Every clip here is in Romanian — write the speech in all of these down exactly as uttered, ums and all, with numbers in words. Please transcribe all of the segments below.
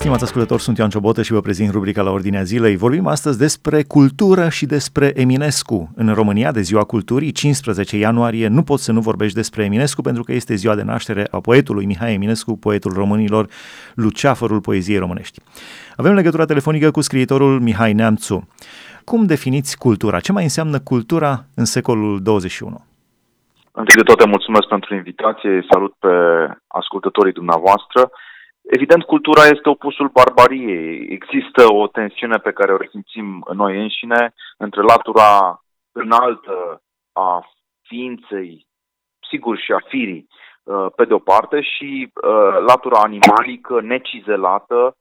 Stimați ascultători, sunt Ioan Ciobotă și vă prezint rubrica La Ordinea Zilei. Vorbim astăzi despre cultură și despre Eminescu. În România, de Ziua Culturii, cincisprezece ianuarie, nu poți să nu vorbești despre Eminescu, pentru că este ziua de naștere a poetului Mihai Eminescu, poetul românilor, luceafărul poeziei românești. Avem legătura telefonică cu scriitorul Mihai Neamțu. Cum definiți cultura? Ce mai înseamnă cultura în secolul douăzeci și unu? Întâi de toate, mulțumesc pentru invitație, salut pe ascultătorii dumneavoastră. Evident, cultura este opusul barbariei. Există o tensiune pe care o resimțim noi înșine între latura înaltă a ființei, sigur, și a firii, pe de o parte, și latura animalică, necizelată,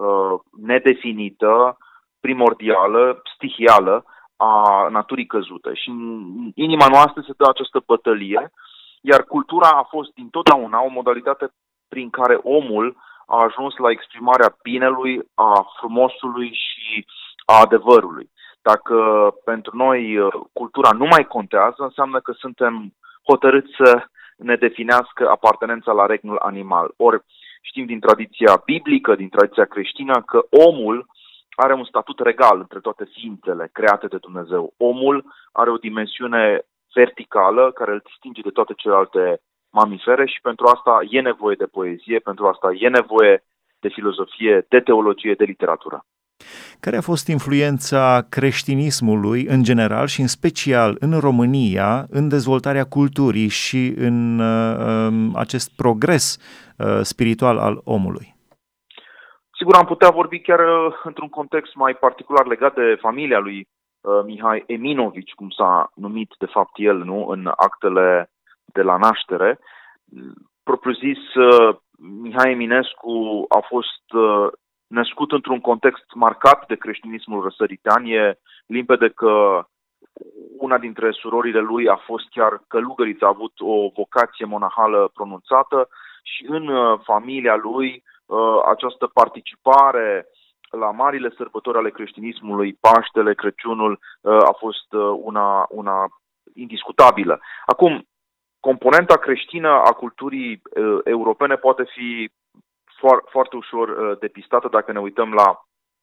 nedefinită, primordială, stihială a naturii căzute. Și în inima noastră se dă această bătălie, iar cultura a fost dintotdeauna o modalitate prin care omul a ajuns la exprimarea binelui, a frumosului și a adevărului. Dacă pentru noi cultura nu mai contează, înseamnă că suntem hotărâți să ne definească apartenența la regnul animal. Ori știm din tradiția biblică, din tradiția creștină, că omul are un statut regal între toate ființele create de Dumnezeu. Omul are o dimensiune verticală care îl distinge de toate celelalte mamifere și pentru asta e nevoie de poezie, pentru asta e nevoie de filozofie, de teologie, de literatură. Care a fost influența creștinismului în general și în special în România în dezvoltarea culturii și în uh, acest progres uh, spiritual al omului? Sigur, am putea vorbi chiar uh, într-un context mai particular legat de familia lui uh, Mihai Eminovici, cum s-a numit de fapt el, nu, în actele de la naștere. Propriu-zis, Mihai Eminescu a fost născut într-un context marcat de creștinismul răsăritean. E limpede că una dintre surorile lui a fost chiar călugăriță, a avut o vocație monahală pronunțată și în familia lui această participare la marile sărbători ale creștinismului, Paștele, Crăciunul, a fost una, una indiscutabilă. Acum, componenta creștină a culturii uh, europene poate fi foar- foarte ușor uh, depistată dacă ne uităm la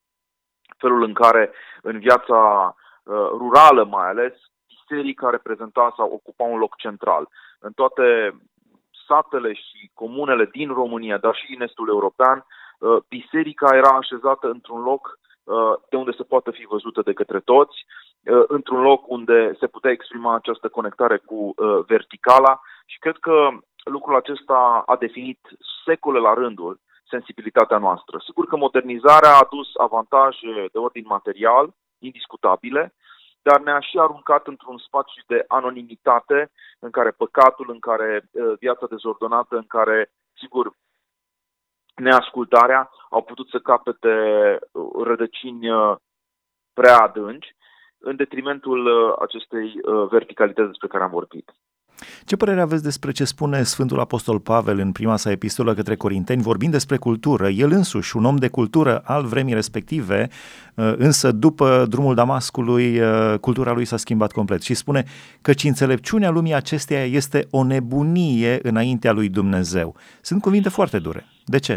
felul în care în viața uh, rurală mai ales biserica reprezenta sau ocupa un loc central. În toate satele și comunele din România, dar și din estul european, uh, biserica era așezată într-un loc uh, de unde se poate fi văzută de către toți, într-un loc unde se putea exprima această conectare cu uh, verticala și cred că lucrul acesta a definit secole la rândul sensibilitatea noastră. Sigur că modernizarea a adus avantaje de ordin material, indiscutabile, dar ne-a și aruncat într-un spațiu de anonimitate în care păcatul, în care uh, viața dezordonată, în care, sigur, neascultarea au putut să capete rădăcini uh, prea adânci, în detrimentul acestei verticalități despre care am vorbit. Ce părere aveți despre ce spune Sfântul Apostol Pavel în prima sa epistolă către Corinteni, vorbind despre cultură? El însuși, un om de cultură al vremii respective, însă după drumul Damascului, cultura lui s-a schimbat complet și spune căci înțelepciunea lumii acesteia este o nebunie înaintea lui Dumnezeu. Sunt cuvinte foarte dure. De ce?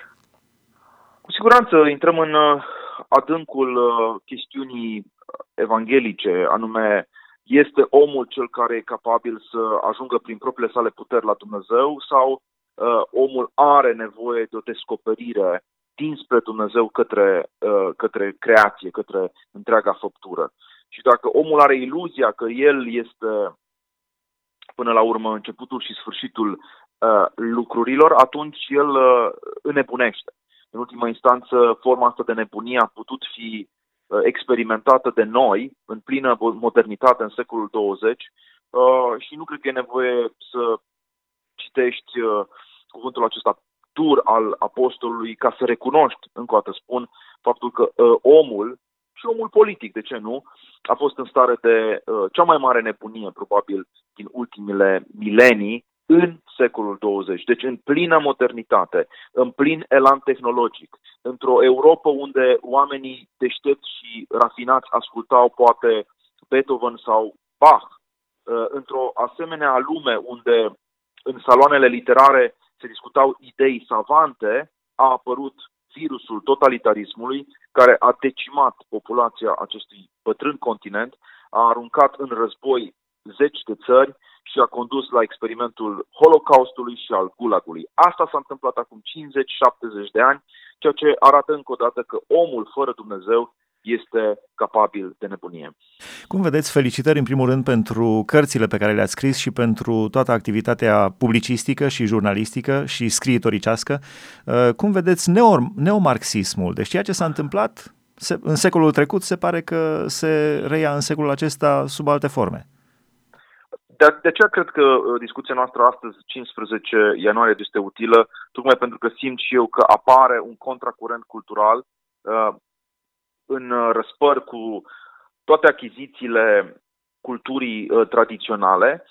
Cu siguranță intrăm în adâncul chestiunii evanghelice, anume este omul cel care e capabil să ajungă prin propriile sale puteri la Dumnezeu sau uh, omul are nevoie de o descoperire dinspre Dumnezeu către, uh, către creație, către întreaga făptură. Și dacă omul are iluzia că el este până la urmă începutul și sfârșitul uh, lucrurilor, atunci el uh, înnebunește. În ultima instanță, forma asta de nebunie a putut fi experimentată de noi în plină modernitate în secolul douăzeci uh, și nu cred că e nevoie să citești uh, cuvântul acesta dur al apostolului ca să recunoști, încă o dată spun, faptul că uh, omul și omul politic, de ce nu, a fost în stare de uh, cea mai mare nebunie probabil din ultimele milenii în secolul douăzeci. Deci în plină modernitate, în plin elan tehnologic, într-o Europă unde oamenii deștepți și rafinați ascultau poate Beethoven sau Bach, într-o asemenea lume unde în saloanele literare se discutau idei savante, a apărut virusul totalitarismului care a decimat populația acestui bătrân continent, a aruncat în război zeci de țări și a condus la experimentul Holocaustului și al Gulagului. Asta s-a întâmplat acum cincizeci șaptezeci de ani, ceea ce arată încă o dată că omul fără Dumnezeu este capabil de nebunie. Cum vedeți, felicitări în primul rând pentru cărțile pe care le-ați scris și pentru toată activitatea publicistică și jurnalistică și scriitoricească. Cum vedeți neomarxismul? Deci ceea ce s-a întâmplat în secolul trecut se pare că se reia în secolul acesta sub alte forme. De, de aceea cred că discuția noastră astăzi, cincisprezece ianuarie, este utilă, tocmai pentru că simt și eu că apare un contracurent cultural uh, în răspăr cu toate achizițiile culturii uh, tradiționale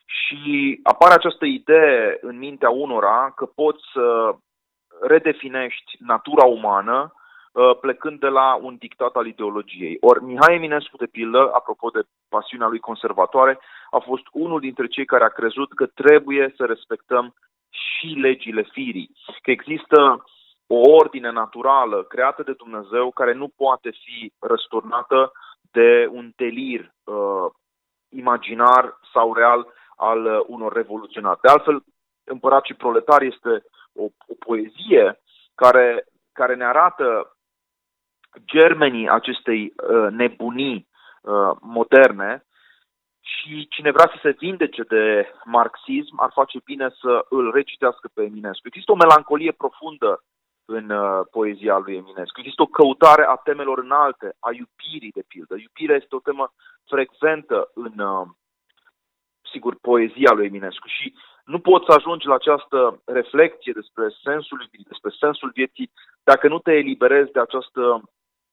și apare această idee în mintea unora că poți să redefinești natura umană plecând de la un dictat al ideologiei. Ori Mihai Eminescu, de pildă, apropo de pasiunea lui conservatoare, a fost unul dintre cei care a crezut că trebuie să respectăm și legile firii, că există o ordine naturală creată de Dumnezeu care nu poate fi răsturnată de un delir uh, imaginar sau real al uh, unor revoluționari. De altfel, Împărat și Proletar este o, o poezie care, care ne arată germenii acestei uh, nebunii uh, moderne și cine vrea să se vindece de marxism ar face bine să îl recitească pe Eminescu. Există o melancolie profundă în uh, poezia lui Eminescu. Există o căutare a temelor înalte, a iubirii, de pildă. Iubirea este o temă frecventă în, uh, sigur, poezia lui Eminescu și nu poți să ajungi la această reflecție despre sensul iubirii, despre sensul vieții, dacă nu te eliberezi de această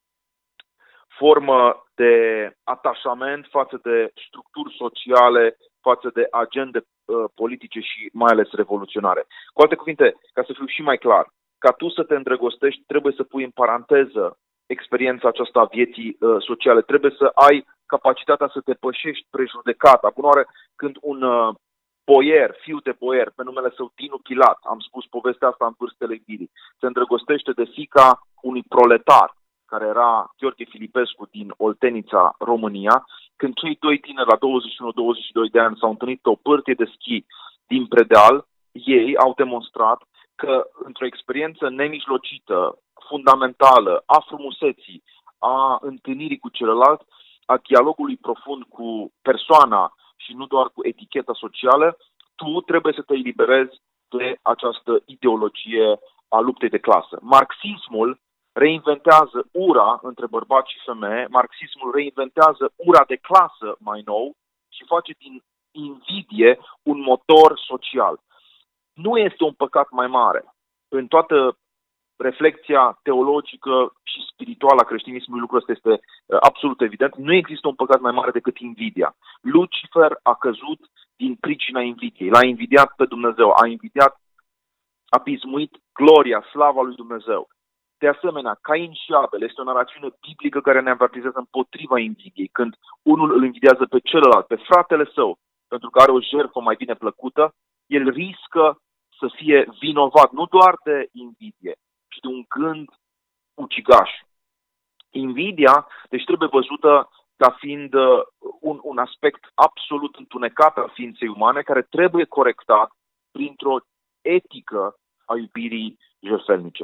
formă de atașament față de structuri sociale, față de agende uh, politice și mai ales revoluționare. Cu alte cuvinte, ca să fiu și mai clar, ca tu să te îndrăgostești, trebuie să pui în paranteză experiența aceasta a vieții uh, sociale. Trebuie să ai capacitatea să te pășești prejudecata. Bună oară, când un uh, boier, fiu de boier, pe numele său Dinu Chilat, am spus povestea asta în vârstele iubirii, se îndrăgostește de fiica unui proletar, care era Gheorghe Filipescu din Oltenița, România, când cei doi tineri la douăzeci și unu douăzeci și doi de ani s-au întâlnit pe o pârtie de schi din Predeal, ei au demonstrat că într-o experiență nemijlocită, fundamentală, a frumuseții, a întâlnirii cu celălalt, a dialogului profund cu persoana și nu doar cu eticheta socială, tu trebuie să te eliberezi de această ideologie a luptei de clasă. Marxismul reinventează ura între bărbați și femeie, marxismul reinventează ura de clasă mai nou și face din invidie un motor social. Nu este un păcat mai mare. În toată reflecția teologică și spirituală a creștinismului, lucrul ăsta este uh, absolut evident. Nu există un păcat mai mare decât invidia. Lucifer a căzut din pricina invidiei. L-a invidiat pe Dumnezeu, a invidiat, a pismuit gloria, slava lui Dumnezeu. De asemenea, Cain și Abel este o narațiune biblică care ne avertizează împotriva invidiei. Când unul îl invidiază pe celălalt, pe fratele său, pentru că are o jertfă mai bine plăcută, el riscă să fie vinovat nu doar de invidie, ci de un gând ucigaș. Invidia, deci trebuie văzută ca fiind un, un aspect absolut întunecat al ființei umane, care trebuie corectat printr-o etică a iubirii jertfelnice.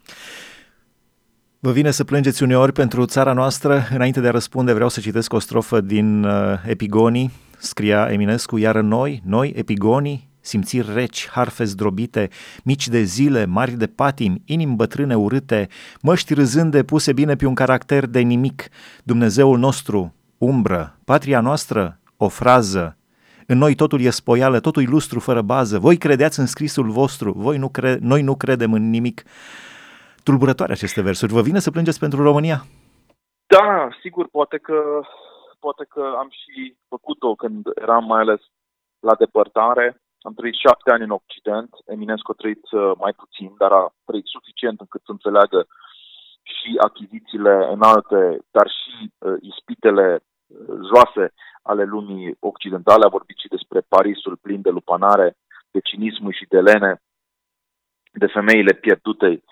Vă vine să plângeți uneori pentru țara noastră? Înainte de a răspunde, vreau să citesc o strofă din uh, Epigonii, scria Eminescu, iar noi, noi, epigonii, simțiri reci, harfe zdrobite, mici de zile, mari de patimi, inimi bătrâne urâte, măști râzânde puse bine pe un caracter de nimic, Dumnezeul nostru, umbră, patria noastră, o frază, în noi totul e spoială, totul e lustru fără bază, voi credeați în scrisul vostru, voi nu cre- noi nu credem în nimic. Tulburătoare aceste versuri. Vă vine să plângeți pentru România? Da, sigur, poate că, poate că am și făcut-o când eram mai ales la depărtare. Am trăit șapte ani în Occident, Eminescu a trăit mai puțin, dar a trăit suficient încât să înțeleagă și achizițiile înalte, dar și uh, ispitele joase ale lumii occidentale. A vorbit și despre Parisul plin de lupanare, de cinismul și de lene, de femeile pierdute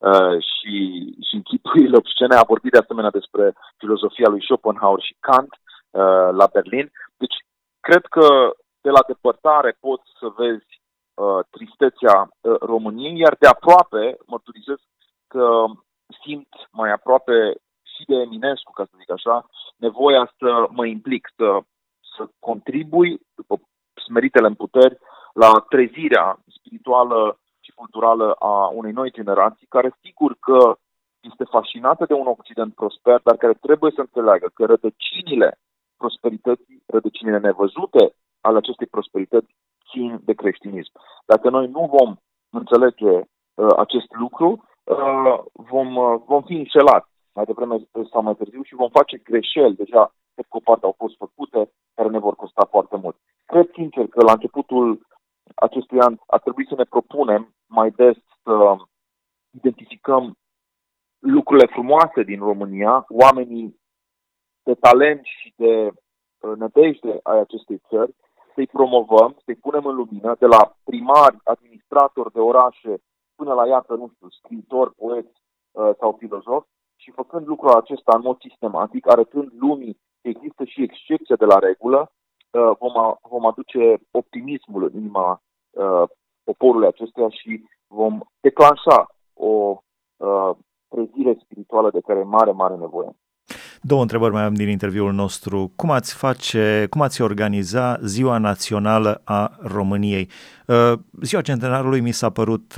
uh, și, și închipuirile obscene. A vorbit de asemenea despre filozofia lui Schopenhauer și Kant uh, la Berlin. Deci, cred că de la depărtare poți să vezi uh, tristețea uh, României, iar de aproape, mărturisesc că simt mai aproape și de Eminescu, ca să zic așa, nevoia să mă implic, să, să contribui, după smeritele în puteri, la trezirea spirituală și culturală a unei noi generații, care sigur că este fascinată de un Occident prosper, dar care trebuie să înțeleagă că rădăcinile prosperității, rădăcinile nevăzute ale acestei prosperități țin de creștinism. Dacă noi nu vom înțelege uh, acest lucru, uh, vom, uh, vom fi înșelați mai devreme sau mai târziu și vom face greșeli. Deja, cred că o parte au fost făcute, care ne vor costa foarte mult. Cred sincer că la începutul acestui an ar trebui să ne propunem mai des să identificăm lucrurile frumoase din România, oamenii de talent și de nădejde ai acestei țări, să-i promovăm, să-i punem în lumină, de la primari, administratori de orașe, până la, iată, nu știu, scriitori, poeți uh, sau filozofi, și făcând lucrul acesta în mod sistematic, arătând lumii că există și excepție de la regulă, uh, vom, a, vom aduce optimismul în inima uh, poporului acestuia și vom declanșa o uh, trezire spirituală de care e mare, mare nevoie. Două întrebări mai am din interviul nostru. Cum ați face, cum ați organiza Ziua Națională a României? Ziua Centenarului mi s-a părut...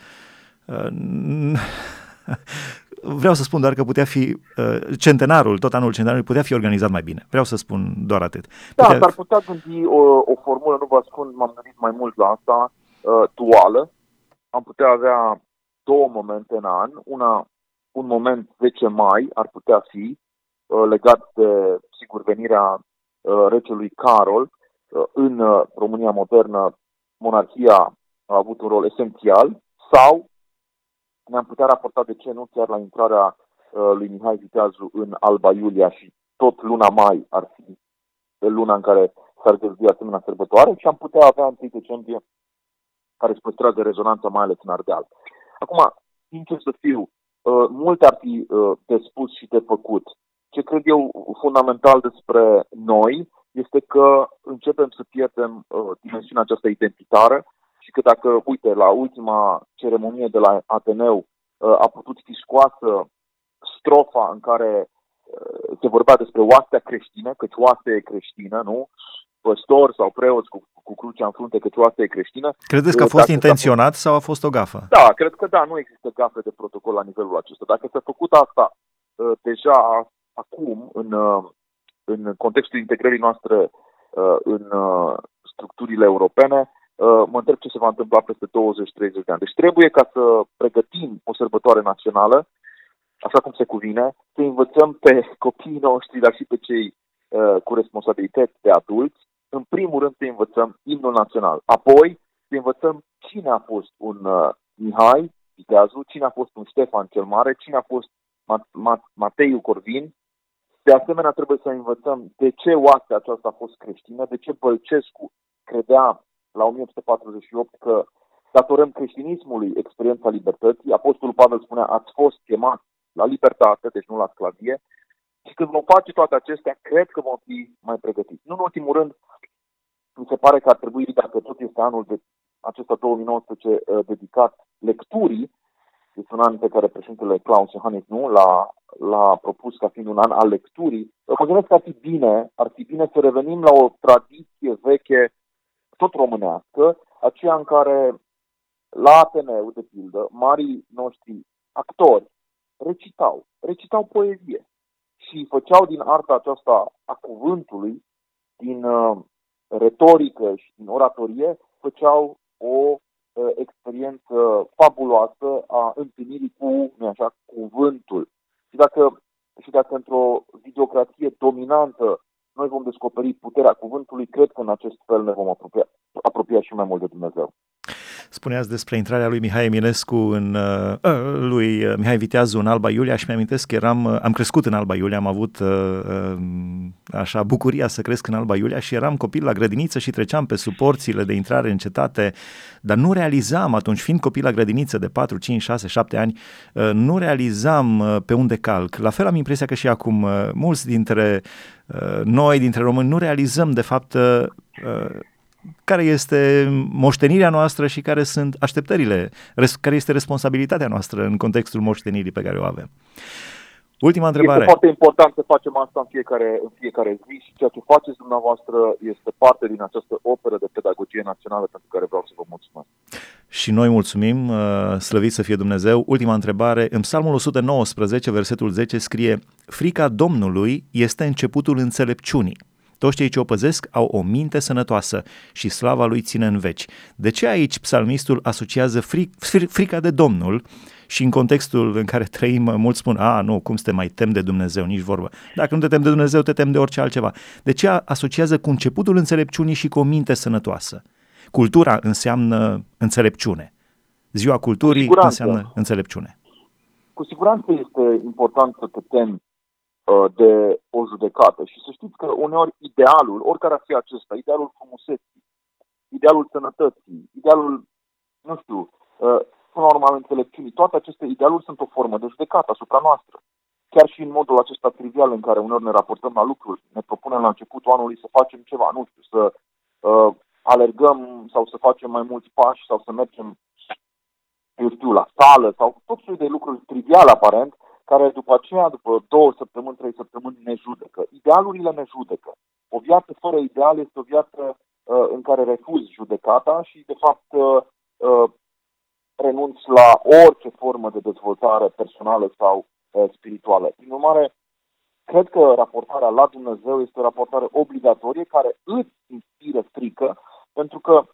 Vreau să spun doar că putea fi centenarul, tot anul centenarului putea fi organizat mai bine. Vreau să spun doar atât. Da, putea... s-ar putea gândi o, o formulă, nu vă ascund, m-am gândit mai mult la asta, duală. Am putea avea două momente în an. Una, un moment zece mai ar putea fi legat de, sigur, venirea uh, regelui Carol. Uh, în uh, România modernă, monarhia a avut un rol esențial, sau ne-am putea raporta, de ce nu, chiar la intrarea uh, lui Mihai Viteazu în Alba Iulia și tot luna mai ar fi luna în care s-ar găzdui asemenea sărbătoare, și am putea avea întâi decembrie, care își păstrează rezonanța mai ales în Ardeal. Acum, sincer să fiu, uh, multe ar fi uh, de spus și de făcut. Ce cred eu fundamental despre noi este că începem să pierdem uh, dimensiunea aceasta identitară și că dacă, uite, la ultima ceremonie de la Ateneu uh, a putut fi scoasă strofa în care uh, se vorbea despre oastea creștină, căci oastea e creștină, nu? Păstori sau preoți cu, cu crucea în frunte, căci oastea e creștină. Credeți că a fost intenționat fost... sau a fost o gafă? Da, cred că da, nu există gafe de protocol la nivelul acesta. Dacă s-a făcut asta uh, deja acum, în, în contextul integrării noastre în structurile europene, mă întreb ce se va întâmpla peste douăzeci treizeci de ani. Deci trebuie, ca să pregătim o sărbătoare națională, așa cum se cuvine, să învățăm pe copiii noștri, dar și pe cei cu responsabilități de adulți, în primul rând să învățăm imnul național. Apoi să învățăm cine a fost un Mihai Viteazu, cine a fost un Ștefan cel Mare, cine a fost Mateiu Corvin. De asemenea, trebuie să învățăm de ce oastea aceasta a fost creștină, de ce Bălcescu credea la o mie opt sute patruzeci și opt că datorăm creștinismului experiența libertății. Apostolul Pavel spunea, ați fost chemați la libertate, deci nu la sclavie. Și când vom face toate acestea, cred că vom fi mai pregătiți. Nu în ultimul rând, mi se pare că ar trebui, dacă tot este anul de acesta două mii nouăsprezece dedicat lecturii, este un an pe care președintele Klaus Iohannis nu l-a, l-a propus ca fiind un an al lecturii. Mă gândesc că ar fi bine, ar fi bine să revenim la o tradiție veche, tot românească, aceea în care la Ateneu, de pildă, marii noștri actori recitau, recitau poezie și făceau din arta aceasta a cuvântului, din uh, retorică și din oratorie, făceau o experiență fabuloasă a întâlnirii cu, nu așa, cuvântul. Și dacă, și dacă într-o videocrație dominantă noi vom descoperi puterea cuvântului, cred că în acest fel ne vom apropia, apropia și mai mult de Dumnezeu. Spuneați despre intrarea lui Mihai Eminescu în, uh, lui Mihai Viteazu în Alba Iulia și mi-amintesc că eram, am crescut în Alba Iulia, am avut uh, așa bucuria să cresc în Alba Iulia și eram copil la grădiniță și treceam pe sub porțile de intrare în cetate, dar nu realizam atunci, fiind copil la grădiniță de patru, cinci, șase, șapte ani, uh, nu realizam uh, pe unde calc. La fel am impresia că și acum uh, mulți dintre uh, noi, dintre români, nu realizăm de fapt uh, care este moștenirea noastră și care sunt așteptările, care este responsabilitatea noastră în contextul moștenirii pe care o avem. Ultima întrebare. Este foarte important să facem asta în fiecare, în fiecare zi și ceea ce faceți dumneavoastră este parte din această operă de pedagogie națională pentru care vreau să vă mulțumesc. Și noi mulțumim, slăvit să fie Dumnezeu. Ultima întrebare. În Psalmul o sută nouăsprezece, versetul zece scrie: frica Domnului este începutul înțelepciunii. Toți cei ce o păzesc au o minte sănătoasă și slava lui ține în veci. De ce aici psalmistul asociază fric, frica de Domnul și în contextul în care trăim, mulți spun, a, nu, cum să te mai tem de Dumnezeu, nici vorbă. Dacă nu te tem de Dumnezeu, te tem de orice altceva. De ce asociază cu începutul înțelepciunii și cu o minte sănătoasă? Cultura înseamnă înțelepciune. Ziua culturii înseamnă înțelepciune. Cu siguranță este important să te temi de o judecată. Și să știți că uneori idealul, oricare ar fi acesta, idealul frumuseții, idealul sănătății, idealul, nu știu, până la urmă al înțelepciunii, toate aceste idealuri sunt o formă de judecată asupra noastră. Chiar și în modul acesta trivial în care uneori ne raportăm la lucruri, ne propunem la începutul anului să facem ceva, nu știu, să uh, alergăm sau să facem mai mulți pași sau să mergem, eu știu, la sală sau tot felul de lucruri triviale aparent, care după aceea, după două săptămâni, trei săptămâni, ne judecă. Idealurile ne judecă. O viață fără ideal este o viață uh, în care refuzi judecata și, de fapt, uh, uh, renunți la orice formă de dezvoltare personală sau uh, spirituală. Prin urmare, cred că raportarea la Dumnezeu este o raportare obligatorie care îți inspiră frică, pentru că,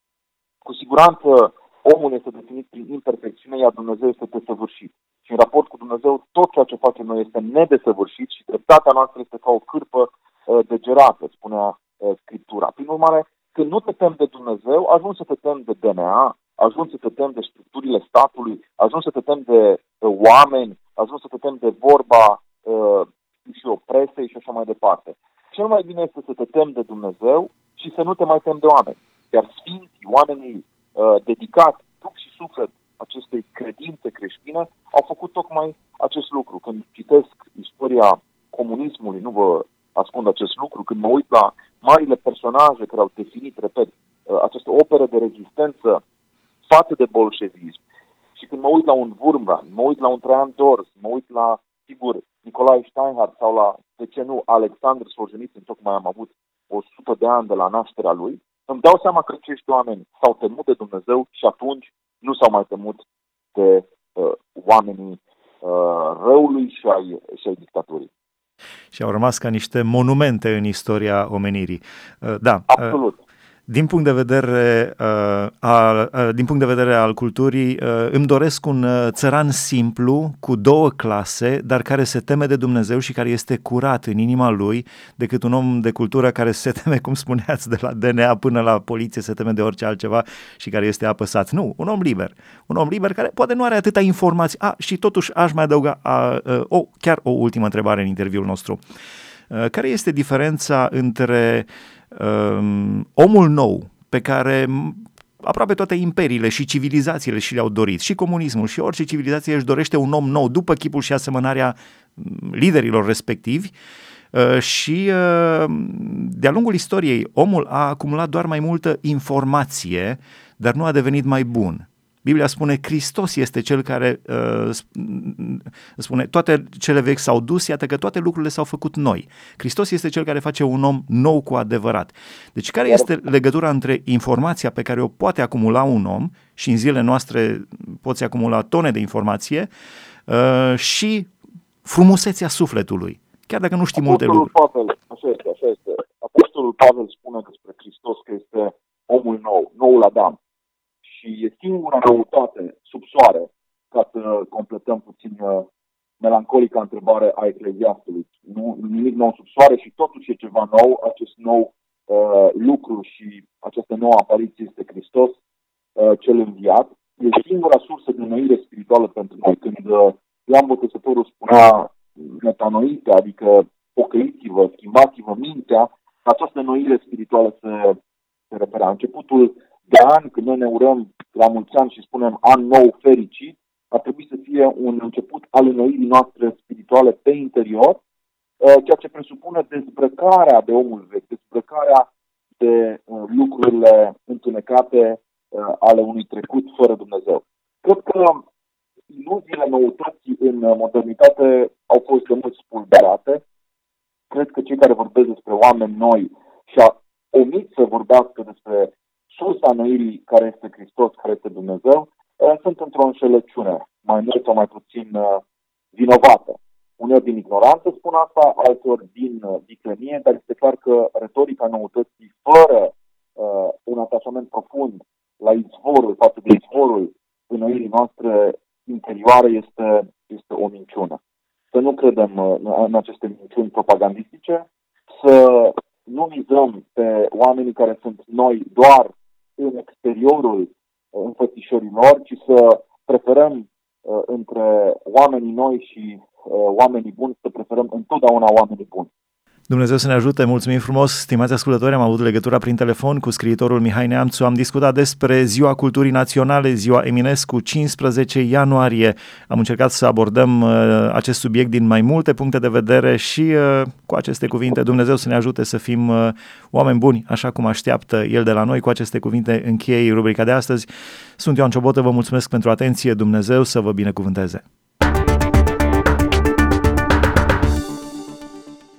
cu siguranță, omul este definit prin imperfecțiune, iar Dumnezeu este desăvârșit. Și în raport cu Dumnezeu, tot ceea ce facem noi este nedesăvârșit și dreptatea noastră este ca o cârpă uh, degerată, spunea uh, Scriptura. Prin urmare, când nu te temi de Dumnezeu, ajungi să te temi de D N A, ajungi să te temi de structurile statului, ajungi să te temi de uh, oameni, ajungi să te temi de vorba uh, și opresei și așa mai departe. Cel mai bine este să te temi de Dumnezeu și să nu te mai temi de oameni. Iar sfinții, oamenii uh, dedicați, trup și suflet acestei credințe creștine, au făcut tocmai acest lucru. Când citesc istoria comunismului, nu vă ascund acest lucru, când mă uit la marile personaje care au definit, repet, această operă de rezistență față de bolșevism, și când mă uit la un Wurmbrand, mă uit la un Traian Dors, mă uit la, sigur, Nicolae Steinhardt sau la, de ce nu, Alexandru Solzhenitsyn, tocmai am avut o sută de ani de la nașterea lui, îmi dau seama că acești oameni s-au temut de Dumnezeu și atunci nu s-au mai temut de uh, oamenii uh, răului și ai, și ai dictaturii. Și au rămas ca niște monumente în istoria omenirii. Uh, da. Absolut. Uh, din punct de vedere uh, al, uh, din punct de vedere al culturii, uh, îmi doresc un uh, țăran simplu, cu două clase, dar care se teme de Dumnezeu și care este curat în inima lui, decât un om de cultură care se teme, cum spuneați, de la D N A până la poliție, se teme de orice altceva și care este apăsat. Nu, un om liber. Un om liber care poate nu are atâta informații. A, și totuși aș mai adăuga a, a, o, chiar o ultimă întrebare în interviul nostru. A, care este diferența între Um, omul nou pe care aproape toate imperiile și civilizațiile și le-au dorit, și comunismul și orice civilizație își dorește un om nou după chipul și asemănarea liderilor respectivi, uh, și uh, de-a lungul istoriei omul a acumulat doar mai multă informație, dar nu a devenit mai bun. Biblia spune, Hristos este cel care uh, spune, toate cele vechi s-au dus, iată că toate lucrurile s-au făcut noi. Hristos este cel care face un om nou cu adevărat. Deci care este legătura între informația pe care o poate acumula un om, și în zilele noastre poți acumula tone de informație, uh, și frumusețea sufletului, chiar dacă nu știi Apostolul multe lucruri. Pavel, așa este, așa este. Apostolul Pavel spune despre Hristos că este omul nou, noul Adam. Și e singura noutate sub soare, ca să completăm puțin uh, melancolica întrebare a Ecleziastului. Nu, nimic nou sub soare și totuși e ceva nou. Acest nou uh, lucru și această nouă apariție este Hristos. Uh, cel înviat, e singura sursă de înnoire spirituală pentru noi. Când uh, Ioan Botezătorul spunea metanoite, adică pocăiți-vă, schimbați-vă mintea, această înnoire spirituală se, se referea. Începutul de an, când noi ne urăm la mulți ani și spunem an nou fericit, ar trebui să fie un început al înnoirii noastre spirituale pe interior, ceea ce presupune dezbrăcarea de omul vechi, dezbrăcarea de uh, lucrurile întunecate uh, ale unui trecut fără Dumnezeu. Cred că iluziile noutății în modernitate au fost de mult spulberate. Cred că cei care vorbesc despre oameni noi și omit să vorbească despre sursa înnoirii care este Hristos, care este Dumnezeu, uh, sunt într-o înșelăciune, mai mult sau mai puțin uh, vinovată. Uneori din ignoranță spun asta, altor din uh, viclenie, dar este clar că retorica noutății, fără uh, un atașament profund la izvorul, față de izvorul înnoirii noastre interioare, este, este o minciună. Să nu credem uh, în aceste minciuni propagandistice, să nu mizăm pe oamenii care sunt noi doar în exteriorul uh, înfățișării lor, ci să preferăm uh, între oamenii noi și oamenii buni, să preferăm întotdeauna oamenii buni. Dumnezeu să ne ajute, mulțumim frumos, stimați ascultători, am avut legătura prin telefon cu scriitorul Mihai Neamțu, am discutat despre Ziua Culturii Naționale, Ziua Eminescu, cincisprezece ianuarie, am încercat să abordăm uh, acest subiect din mai multe puncte de vedere și uh, cu aceste cuvinte, Dumnezeu să ne ajute să fim uh, oameni buni, așa cum așteaptă El de la noi. Cu aceste cuvinte închei rubrica de astăzi. Sunt Ioan Ciobotă, vă mulțumesc pentru atenție, Dumnezeu să vă binecuvânteze.